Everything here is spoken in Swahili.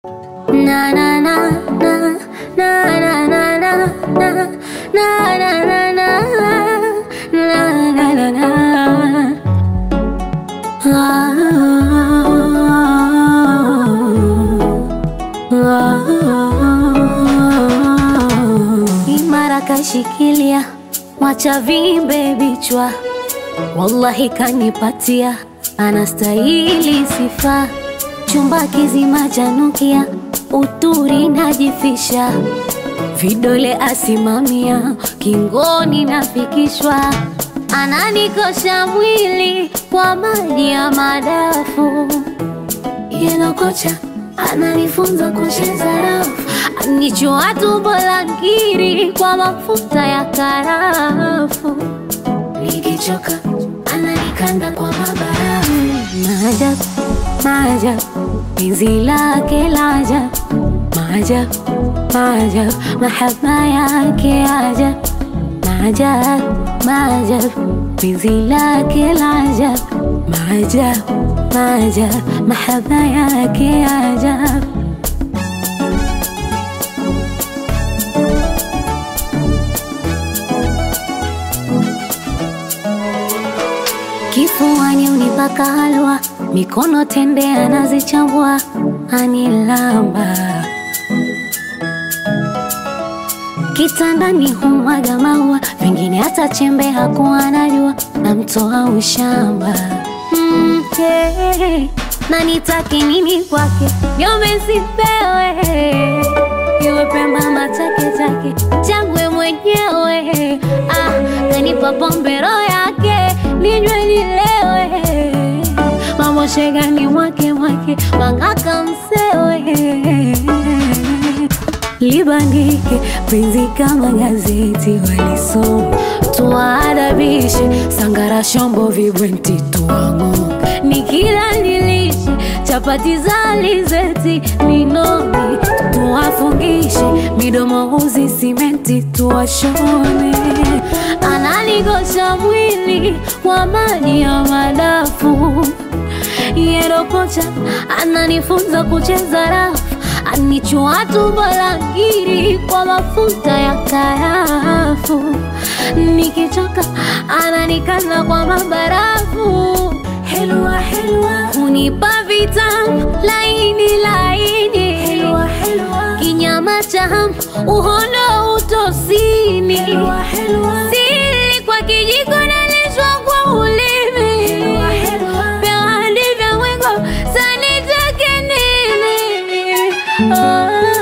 Na na na na na na na na na na na na na na. Imara kashikilia, mwacha vimbe bichwa, wallahi kanipatia, anastahili sifa. Chumba kizima janukia, uturi najifisha, vidole asimamia, kingoni nafikishwa. Ananikosha mwili kwa maji ya madafu, yeno kocha ananifunza kucheza rafu. Anichua tumbo la ngiri kwa mafuta ya karafu, nikichoka ananikanda kwa mabarafu. Maajabu, maajabu, penzi lake la ajabu. Maajabu, maajabu, mahaba yake ajabu. Maajabu, maajabu, penzi lake la ajabu. Maajabu, maajabu, mahaba yake ajabu. Kifuani unipaka halwa, mikono tende anazichambua, anilamba. Kitandani humwaga maua, vingine hata chembe hakuwa anajua, namtoa ushamba. Na nitake nini kwake, nyome sipewe, iwe pemba matake take, changwe mwenyewe. Kanipa pombe roho yake, ninywe nilewe, mambo shegani mwake mwake, mangaka msewe. Libandike penzi kama gazeti walisoma, tuwaadabishe sangara shombo vibwenti tuwango. Nikila nilishe chapati za alizeti minoni, tuwafungishe midomo uzi simenti tuwashone. Analigosha mwili kwa maji ya madafu, yeno kocha ananifunza kucheza rafu. Anichua tumbo la ngiri kwa mafuta ya karafu, nikichoka ananikanda kwa mabarafu. Helwa helwa, unipa vitamu laini laini. Helwa helwa, kinyama cha hamu uhondo utosini. Helwa helwa, sili kwa kijiko nalishwa kwa ulimi. Helwa helwa, vya hadi vya mwengo sanitake nini. Oh.